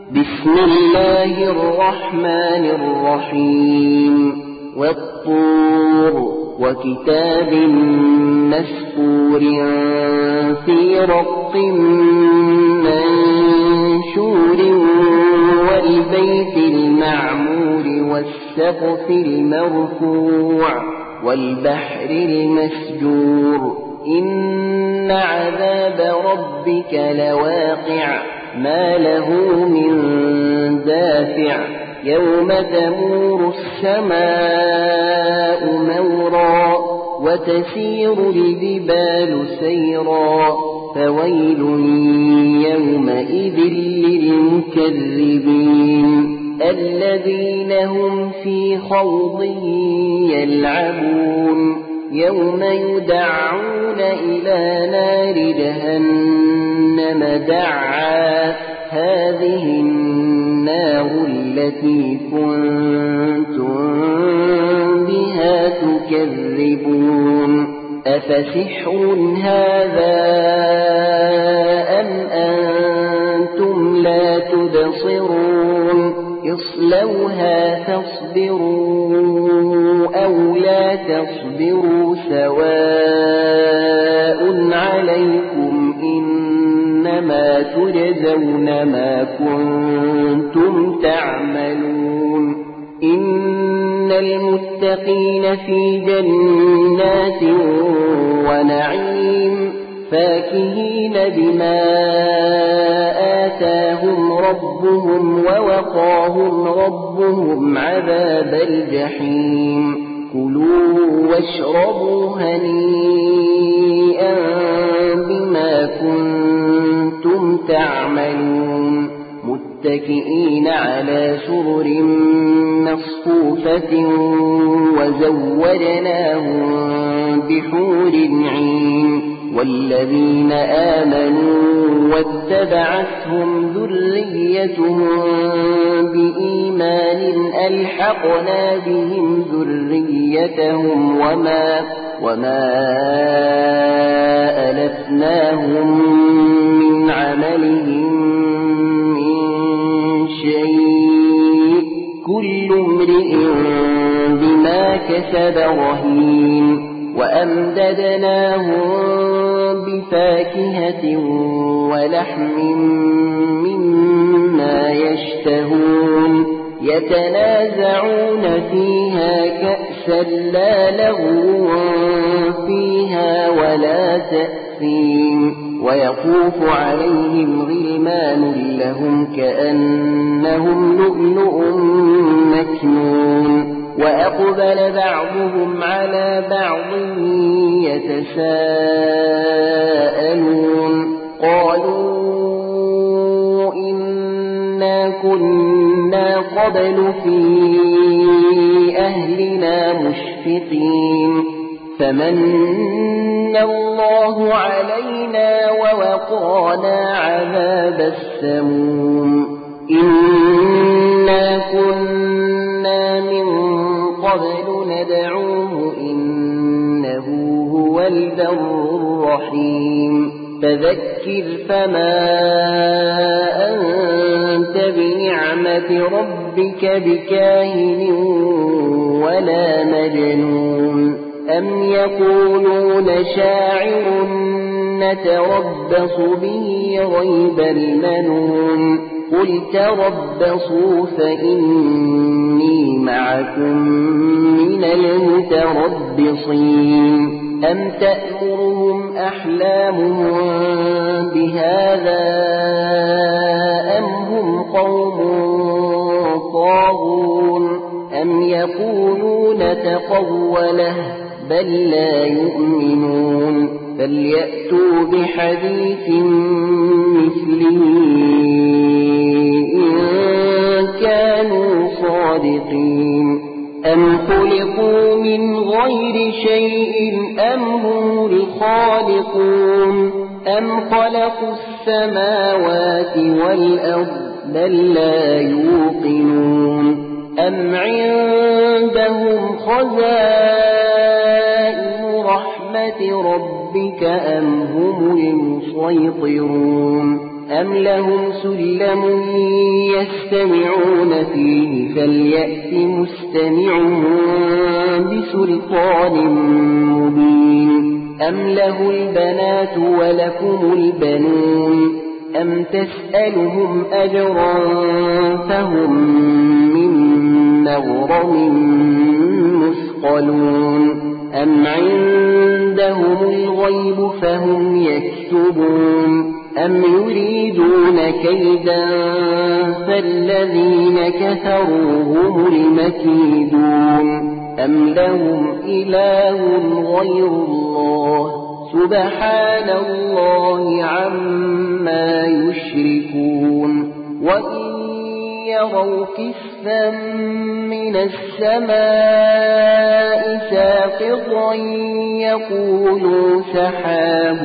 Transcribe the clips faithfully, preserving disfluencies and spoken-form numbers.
بسم الله الرحمن الرحيم والطور وكتاب مسطور في رق منشور والبيت المعمور والسقف المرفوع والبحر المسجور إن عذاب ربك لواقع ما له من دافع يوم تمور السماء مورا وتسير الجبال سيرا فويل يومئذ للمكذبين الذين هم في خوض يلعبون يوم يدعون إلى نار جهنم دعا هذه النار التي كنتم بها تكذبون أفسحر هذا أم أنتم لا تبصرون اصلوها تصبروا أو لا تصبروا سواء عليكم إنما تجزون ما كنتم تعملون إن المتقين في جنات ونعيم فاكهين بما آتاهم ربهم ووقاهم ربهم عذاب الجحيم كلوا واشربوا هنيئا بما كنتم تعملون متكئين على سرر مصفوفة وزوجناهم بحور عين والذين آمنوا واتبعتهم ذريتهم بإيمان ألحقنا بهم ذريتهم وما, وما ألتناهم من عملهم من شيء كل امرئ بما كسب رهين وأمددناهم بفاكهة ولحم مما يشتهون يتنازعون فيها كأسا لا لغو فيها ولا تأثيم ويطوف عليهم غلمان لهم كأنهم لؤلؤ مكنون وأقبل بعضهم على بعض يتساءلون قالوا إنا كنا قبل في أهلنا مشفقين فمن الله علينا ووقانا عذاب السموم إنا كنا من قبل ندعوه إنه هو البر الرحيم فذكر فما أنت بنعمة ربك بكاهن ولا مجنون أم يقولون شاعر نتربص به ريب المنون قل تربصوا فإني معكم من المتربصين أم تأمرهم أحلامهم بهذا أم هم قوم طاغون أم يقولون تقوله بل لا يؤمنون فليأتوا بحديث مثله إن كانوا صادقين أم خلقوا من غير شيء أم هم الخالقون أم خلقوا السماوات والأرض بل لا يوقنون أم عندهم خزائن رحمة ربك أم هم المسيطرون أم لهم سلم يستمعون فيه فليأت مستمعهم بسلطان مبين أم له البنات ولكم البنون أم تسألهم أجرا فهم من مغرم مثقلون أم عندهم الغيب فهم يكتبون أم يريدون كيدا فالذين كفروا هم المكيدون أم لهم إله غير الله سبحان الله عما يشركون وإن يروا كسفا من السماء ساقطا يقولوا سحاب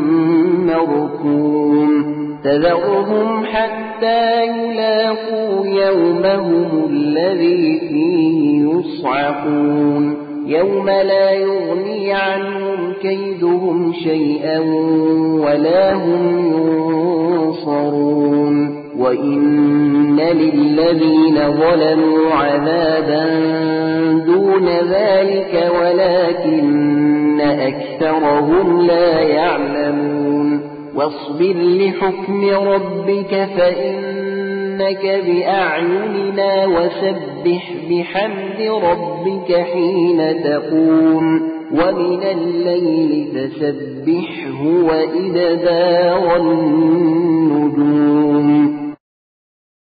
مركوم تذرهم حتى يلاقوا يومهم الذي فيه يصعقون يوم لا يغني عنهم كيدهم شيئا ولا هم ينصرون وإن للذين ظلموا عذابا دون ذلك ولكن أكثرهم لا يعلمون واصبر لحكم ربك فإنك بأعيننا وسبح بحمد ربك حين تقوم ومن الليل فسبحه وإدبار النجوم